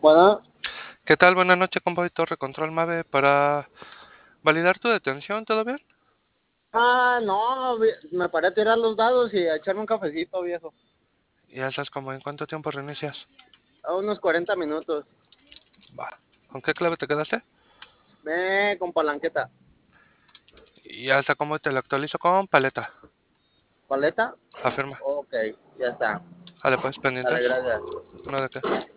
Bueno, ¿Qué tal? Buenas noches, Convoy Torre Control Mave. Para validar tu detención, ¿todo bien? no, me paré a tirar los dados y a echarme un cafecito, viejo. Ya sabes como en cuánto tiempo reinicias. A unos 40 minutos. Va. ¿Con qué clave te quedaste? Ve con palanqueta. Y ya está como te lo actualizo con paleta. ¿Paleta? Afirma. Ok, ya está. Vale, pues Dale, pendientes. gracias. No de qué.